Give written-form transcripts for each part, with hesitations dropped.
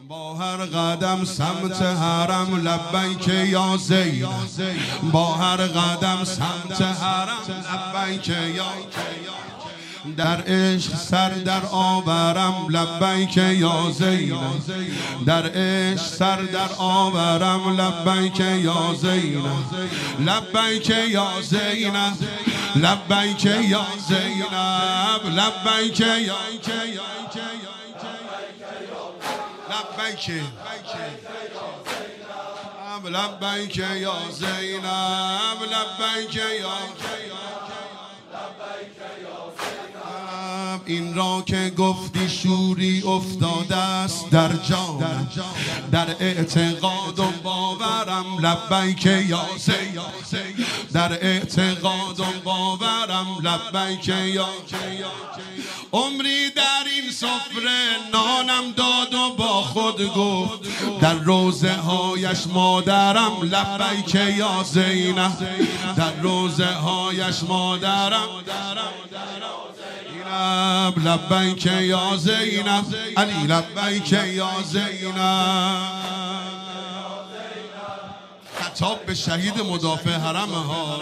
با هر قدم سمت حرم لبیک یا زینب، با هر قدم سمت حرم لبیک یا در عشق سر در آورم لبیک یا زینب، در عشق سر در آورم لبیک یا زینب، لبیک یا زینب، لبیک یا زینب، لبیک یا لبیک لبیک یا زینب، لبیک یا این را که گفتی شوری افتاده است در جان، در اعتقاد و باورم لبیک یا زینب، در اعتقاد و باورم لبیک یا عمری در این سفره نانم داد و با خود گفت در روزه هایش مادرم لبیک یا زینب، در روزه هایش مادرم لبیک یا زینب، علی لبیک یا زینب. خطاب به شهید مدافع حرم ها.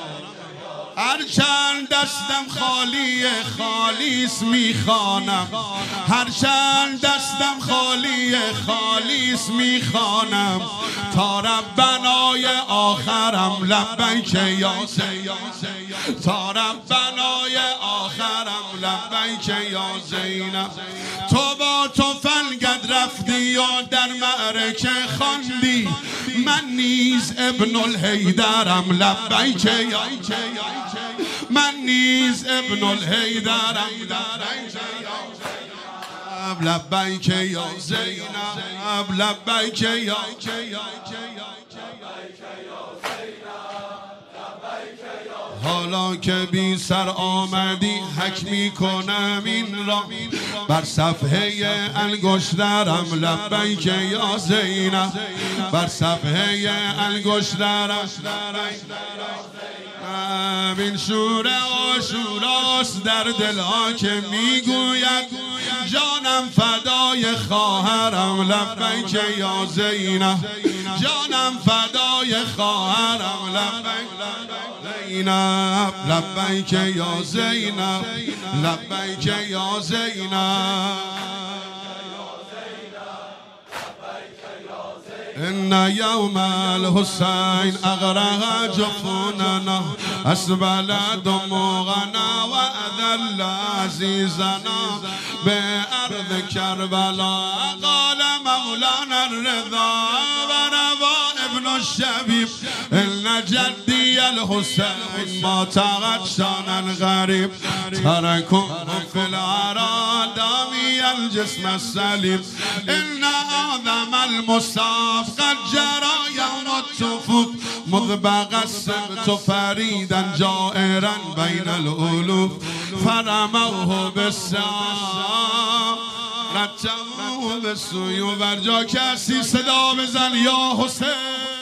هرچند دستم خالی خالیس میخوانم، هرچند دستم خالی خالیس میخوانم تا ربنای آخرم لبیک یا زینب، تا ربنای آخرم لبیک یا زینب. تو با تفنگت رفتی و در معرکه خواندی، من نیز ابن الحیدرم لبیک یا من نیز ابن الحیدرم لبیک یا زینب، لبیک یا حالا که بی سر آمدی حک می کنم این را بر صفحه انگشترم لبیک یا زینب، بر صفحه انگشترم. این شور عاشوراست در دلها که میگوید جانم فدای خواهرم لبیک یا زینب، جانم فدای خواهرم لبیک زینب، لبیک یا زینب، لبیک یا زینب. إن يوم الحسين أغرق جفوننا أسبل دموعنا وأذل عزيزنا بأرض كربلاء. قال مولانا الرضا ونوى ابن الشبيب إن جدي الحسين ما تغشانا غريب تركوه في العراء دامي الجسم السليم. إن أعظم المصاب قد جرى يوم التفوت مذ بقى السبت فريدا جائرا بين الألوف فرموه بالسام رتبوه بالسيوف. بر جا کسی صدا بزن یا حسین.